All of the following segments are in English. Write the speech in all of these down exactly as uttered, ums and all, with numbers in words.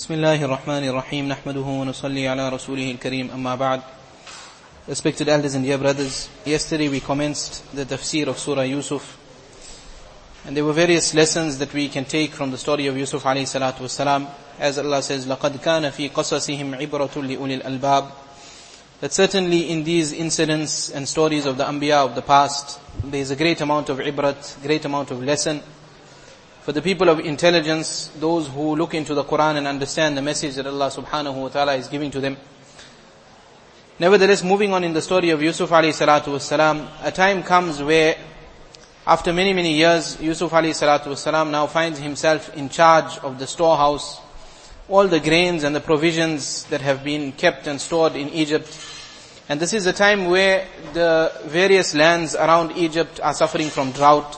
Bismillahir Rahmanir Rahim. Nahmaduhu wa nusalli ala rasulihil kareem. Amma ba'd. Respected elders and dear brothers, yesterday we commenced the tafsir of Surah Yusuf. And there were various lessons that we can take from the story of Yusuf alayhi salatu wassalam. As Allah says, لَقَدْ كَانَ فِي قَصَصِهِمْ عِبْرَةٌ لِأُولِي الْأَلْبَابِ. That certainly in these incidents and stories of the Anbiya of the past, there is a great amount of ibrat, great amount of lesson. For the people of intelligence, those who look into the Quran and understand the message that Allah subhanahu wa ta'ala is giving to them. Nevertheless, moving on in the story of Yusuf alayhi salatu wassalam, a time comes where after many, many years, Yusuf alayhi salatu wassalam now finds himself in charge of the storehouse, all the grains and the provisions that have been kept and stored in Egypt. And this is a time where the various lands around Egypt are suffering from drought.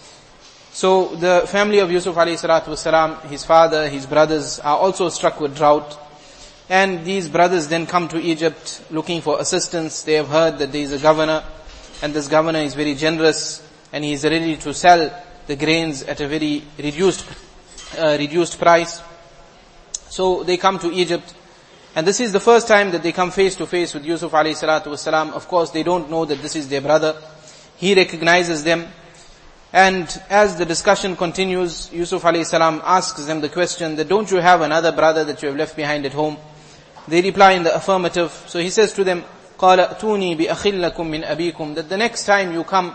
So the family of Yusuf alayhi salatu wasalam, his father, his brothers are also struck with drought. And these brothers then come to Egypt looking for assistance. They have heard that there is a governor, and this governor is very generous, and he is ready to sell the grains at a very reduced, uh, reduced price. So they come to Egypt, and this is the first time that they come face to face with Yusuf alayhi salatu wasalam. Of course, they don't know that this is their brother. He recognizes them. And as the discussion continues, Yusuf alayhi salam asks them the question that, don't you have another brother that you have left behind at home? They reply in the affirmative. So he says to them, قَالَ أَتُونِي بِأَخِلَّكُمْ مِنْ أَبِيكُمْ, that the next time you come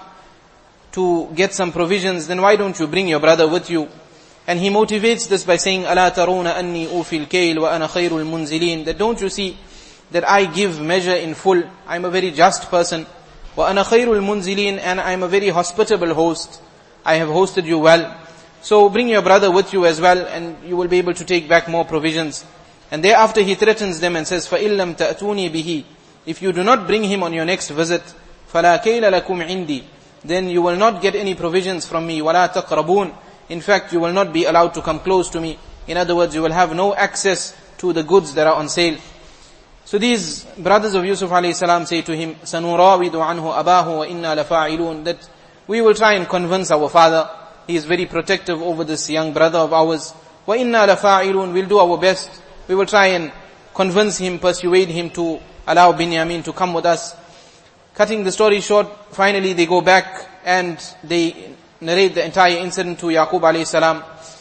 to get some provisions, then why don't you bring your brother with you? And he motivates this by saying, أَلَا تَرَوْنَ أَنِّي أُوفِي الْكَيْلِ وَأَنَا خَيْرُ الْمُنزِلِينَ, that don't you see that I give measure in full, I'm a very just person, وَأَنَا خَيْرُ الْمُنزِلِينَ, and I'm a very hospitable host, I have hosted you well. So bring your brother with you as well, and you will be able to take back more provisions. And thereafter he threatens them and says, فَإِلَّمْ تَأْتُونِي بِهِ, if you do not bring him on your next visit, فَلَا كَيْلَ لَكُمْ عِنْدِي, then you will not get any provisions from me, وَلَا تَقْرَبُونَ, in fact you will not be allowed to come close to me. In other words, you will have no access to the goods that are on sale. So these brothers of Yusuf alayhi salam say to him, سَنُرَاوِدُ عَنْهُ أَبَاهُ وَإِنَّا لَفَاعِلُونَ, that we will try and convince our father. He is very protective over this young brother of ours. وَإِنَّا لَفَاعِلُونَ, we'll do our best. We will try and convince him, persuade him to allow Binyamin to come with us. Cutting the story short, finally they go back and they narrate the entire incident to Yaqub alayhi salam.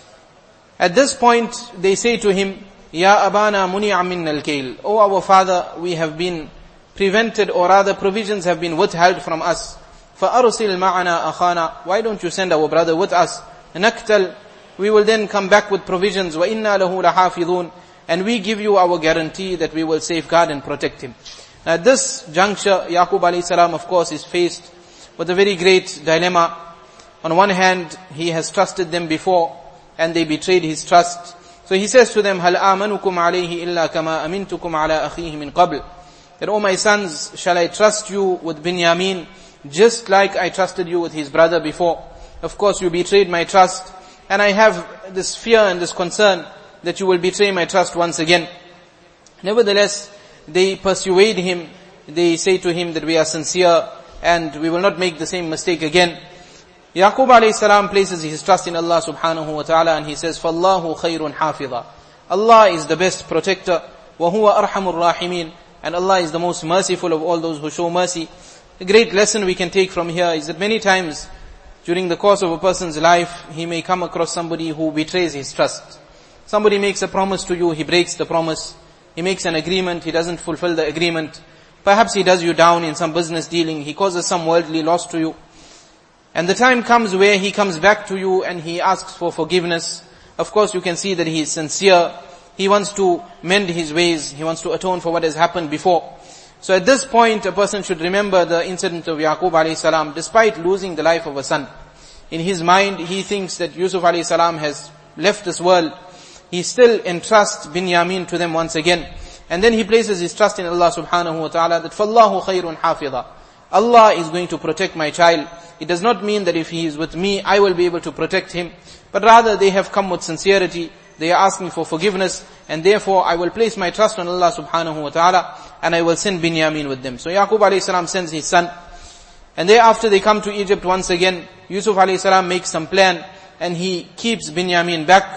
At this point, they say to him, Ya abana muni'a minna al-kayl, O our father, we have been prevented, or rather provisions have been withheld from us. فَأَرْسِلْ مَعَنَا أَخَانَا, why don't you send our brother with us? نَكْتَلْ, we will then come back with provisions. وَإِنَّا لَهُ لَحَافِظُونَ, and we give you our guarantee that we will safeguard and protect him. Now at this juncture, Yaqub alayhi salam of course is faced with a very great dilemma. On one hand, he has trusted them before, and they betrayed his trust. So he says to them, هَلْ آمَنُكُمْ عَلَيْهِ إِلَّا كَمَا أَمِنْتُكُمْ عَلَىٰ أَخِيهِ مِنْ قَبْلِ, that, O my sons, shall I trust you with Binyamin, just like I trusted you with his brother before? Of course you betrayed my trust, and I have this fear and this concern that you will betray my trust once again. Nevertheless, they persuade him, they say to him that we are sincere, and we will not make the same mistake again. Yaqub alayhi salam places his trust in Allah subhanahu wa ta'ala, and he says, فَاللَّهُ خَيْرٌ حَافِظًا, Allah is the best protector, وَهُوَ أَرْحَمُ الرَّاحِمِينَ, and Allah is the most merciful of all those who show mercy. A great lesson we can take from here is that many times during the course of a person's life, he may come across somebody who betrays his trust. Somebody makes a promise to you, he breaks the promise. He makes an agreement, he doesn't fulfill the agreement. Perhaps he does you down in some business dealing, he causes some worldly loss to you. And the time comes where he comes back to you and he asks for forgiveness. Of course you can see that he is sincere. He wants to mend his ways, he wants to atone for what has happened before. So at this point, a person should remember the incident of Yaqub alayhi salam. Despite losing the life of a son, in his mind he thinks that Yusuf alayhi salam has left this world. He still entrusts Binyamin to them once again. And then he places his trust in Allah subhanahu wa ta'ala, that فَاللَّهُ خَيْرٌ حَافِظًا, Allah is going to protect my child. It does not mean that if he is with me, I will be able to protect him. But rather they have come with sincerity. They are asking for forgiveness, and therefore I will place my trust on Allah subhanahu wa ta'ala, and I will send Binyamin with them. So Yaqub alayhi salam sends his son, and thereafter they come to Egypt once again. Yusuf alayhi salam makes some plan, and he keeps Binyamin back,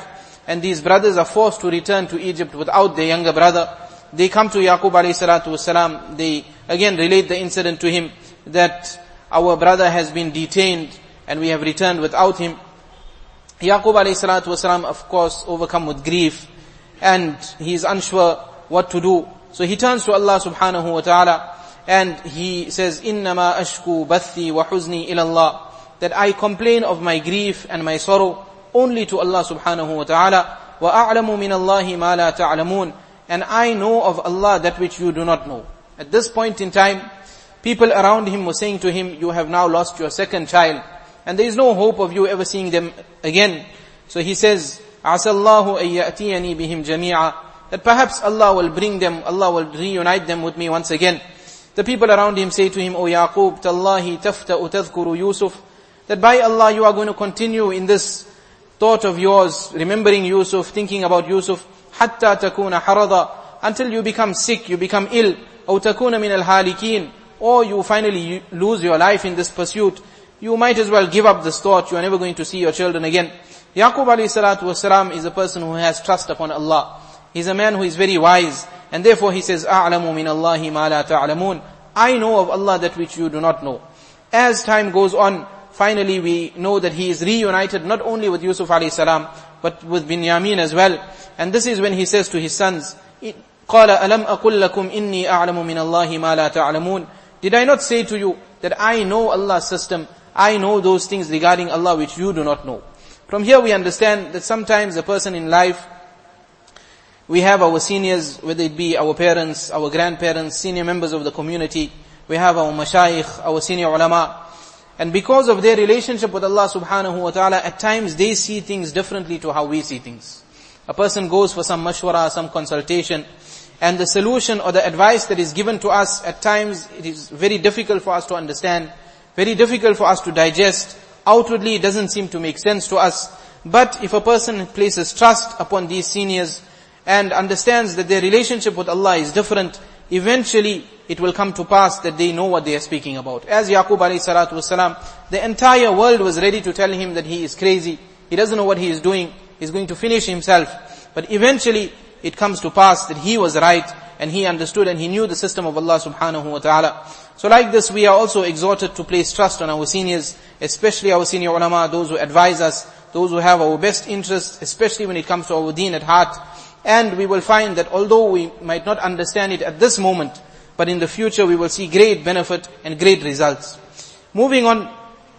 and these brothers are forced to return to Egypt without their younger brother. They come to Yaqub alayhi salatu wasalam. They again relate the incident to him that our brother has been detained and we have returned without him. Yaqub alayhi salatu wasalam, of course, overcome with grief and he is unsure what to do. So he turns to Allah subhanahu wa ta'ala and he says, إِنَّمَا أَشْكُو بَثِّي وَحُزْنِي إِلَى اللَّهِ, that I complain of my grief and my sorrow only to Allah subhanahu wa ta'ala. وَأَعْلَمُ مِنَ اللَّهِ مَا لَا تَعْلَمُونَ, and I know of Allah that which you do not know. At this point in time, people around him were saying to him, you have now lost your second child, and there is no hope of you ever seeing them again. So he says, عَسَى اللَّهُ أَن يَأْتِيَنِي بِهِمْ جَمِيعًا, that perhaps Allah will bring them, Allah will reunite them with me once again. The people around him say to him, O Yaqub, تَاللَّهِ تَفْتَأُ تَذْكُرُ Yusuf, that by Allah you are going to continue in this thought of yours, remembering Yusuf, thinking about Yusuf, حَتَّى تَكُونَ حَرَضًا, until you become sick, you become ill, أو تَكُونَ مِنَ الْحَالِكِينَ, or you finally lose your life in this pursuit. You might as well give up this thought, you are never going to see your children again. Yaqub alayhi salatu wasalam is a person who has trust upon Allah. He's a man who is very wise, and therefore he says, أَعْلَمُ مِنَ اللَّهِ مَا لَا تَعْلَمُونَ, I know of Allah that which you do not know. As time goes on, finally we know that he is reunited not only with Yusuf alayhi salam, but with Binyamin as well. And this is when he says to his sons, قَالَ أَلَمْ أَقُلْ لَكُمْ إِنِّي أَعْلَمُ مِنَ اللَّهِ مَا لَا تَعْلَمُونَ, did I not say to you that I know Allah's system, I know those things regarding Allah which you do not know. From here we understand that sometimes a person in life, we have our seniors, whether it be our parents, our grandparents, senior members of the community, we have our mashayikh, our senior ulama, and because of their relationship with Allah subhanahu wa ta'ala, at times they see things differently to how we see things. A person goes for some mashwara, some consultation, and the solution or the advice that is given to us, at times it is very difficult for us to understand, very difficult for us to digest. Outwardly it doesn't seem to make sense to us. But if a person places trust upon these seniors and understands that their relationship with Allah is different, eventually it will come to pass that they know what they are speaking about. As Yaqub alayhi salatu wasalam, the entire world was ready to tell him that he is crazy, he doesn't know what he is doing, he's going to finish himself. But eventually it comes to pass that he was right, and he understood and he knew the system of Allah subhanahu wa ta'ala. So like this, we are also exhorted to place trust on our seniors, especially our senior ulama, those who advise us, those who have our best interests, especially when it comes to our deen at heart. And we will find that although we might not understand it at this moment, but in the future we will see great benefit and great results. Moving on,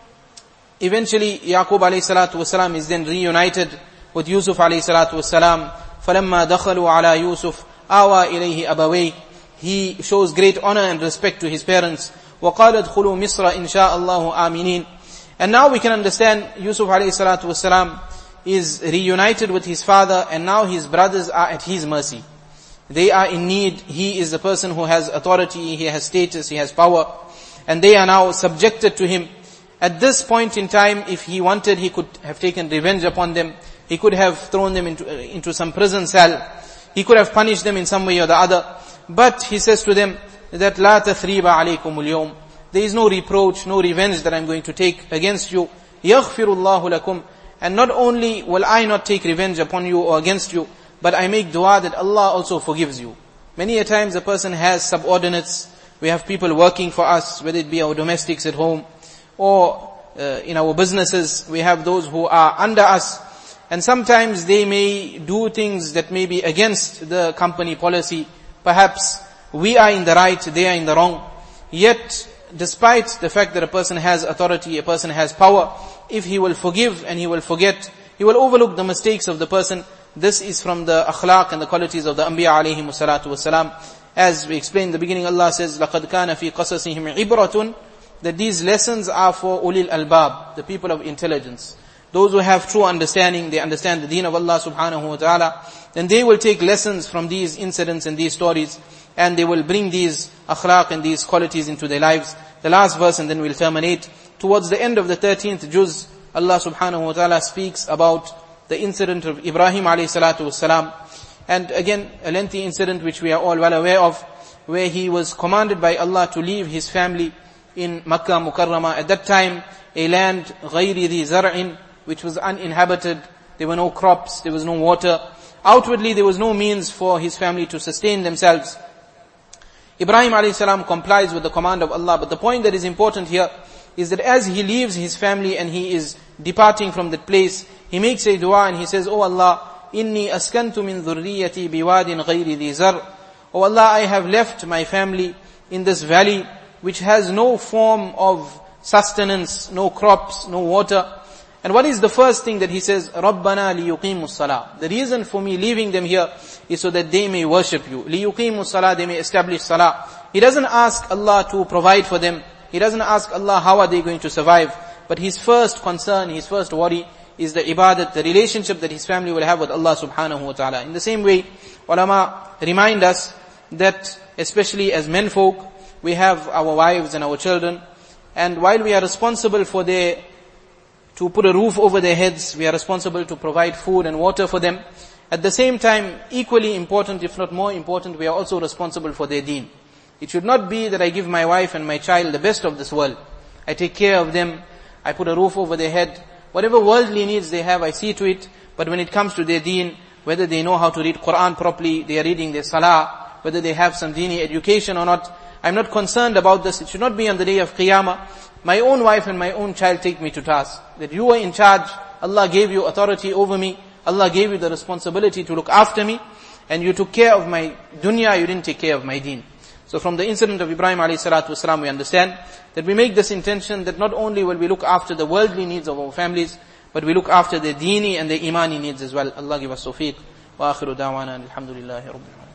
eventually Yaqub alayhi salatu wasalam is then reunited with Yusuf alayhi salatu wasalam. فَلَمَّا دَخَلُوا عَلَى يُوسُفَ آوَى إِلَيْهِ أَبَوَيْهِ, he shows great honor and respect to his parents. وَقَالَ ادْخُلُوا مِصْرَ إِنْ شَاءَ اللَّهُ آمِنِينَ. And now we can understand Yusuf alayhi salatu wasalam is reunited with his father, and now his brothers are at his mercy. They are in need. He is the person who has authority, he has status, he has power, and they are now subjected to him. At this point in time, if he wanted, he could have taken revenge upon them. He could have thrown them into, uh, into some prison cell. He could have punished them in some way or the other. But he says to them that لَا تَثْرِيبَ عَلَيْكُمُ الْيَوْمِ, there is no reproach, no revenge that I'm going to take against you. يَغْفِرُ اللَّهُ لَكُمْ, and not only will I not take revenge upon you or against you, but I make dua that Allah also forgives you. Many a times a person has subordinates. We have people working for us, whether it be our domestics at home or uh, in our businesses. We have those who are under us. And sometimes they may do things that may be against the company policy. Perhaps we are in the right, they are in the wrong. Yet, despite the fact that a person has authority, a person has power, if he will forgive and he will forget, he will overlook the mistakes of the person. This is from the akhlaq and the qualities of the Anbiya alayhimu salatu wasalam. As we explained in the beginning, Allah says, لَقَدْ كَانَ فِي قَصَصِهِمْ عِبْرَةٌ, that these lessons are for ulil albab, the people of intelligence. Those who have true understanding, they understand the deen of Allah subhanahu wa ta'ala, then they will take lessons from these incidents and these stories, and they will bring these akhlaq and these qualities into their lives. The last verse, and then we'll terminate. Towards the end of the thirteenth juz, Allah subhanahu wa ta'ala speaks about the incident of Ibrahim alayhi salatu wasalam. And again, a lengthy incident which we are all well aware of, where he was commanded by Allah to leave his family in Makkah Mukarramah. At that time, a land غَيْرِ ذِي زَرْعٍ, which was uninhabited. there were no crops, there was no water. Outwardly, there was no means for his family to sustain themselves. Ibrahim alayhi salam complies with the command of Allah, but the point that is important here is that as he leaves his family and he is departing from that place, he makes a dua and he says, "Oh Allah, inni askantu min dhurriyyati biwadin ghayri dhi zar." Oh Allah, I have left my family in this valley which has no form of sustenance, no crops, no water. And what is the first thing that he says? Rabbana liyuqimus salah. The reason for me leaving them here is so that they may worship you. Liyuqimus salah, they may establish salah. He doesn't ask Allah to provide for them. He doesn't ask Allah how are they going to survive. But his first concern, his first worry is the ibadat, the relationship that his family will have with Allah subhanahu wa ta'ala. In the same way, ulama remind us that especially as men folk, we have our wives and our children. And while we are responsible for their to put a roof over their heads, we are responsible to provide food and water for them. At the same time, equally important, if not more important, we are also responsible for their deen. It should not be that I give my wife and my child the best of this world. I take care of them, I put a roof over their head. Whatever worldly needs they have, I see to it. But when it comes to their deen, whether they know how to read Quran properly, they are reading their salah, whether they have some deeni education or not, I'm not concerned about this. It should not be on the day of Qiyamah. My own wife and my own child take me to task. That you were in charge, Allah gave you authority over me, Allah gave you the responsibility to look after me, and you took care of my dunya, you didn't take care of my deen. So from the incident of Ibrahim alayhi salatu wasalam, we understand that we make this intention that not only will we look after the worldly needs of our families, but we look after their deeni and their imani needs as well. Allah give us tawfiq. Wa akhiru da'wana alhamdulillahi rabbil alamin.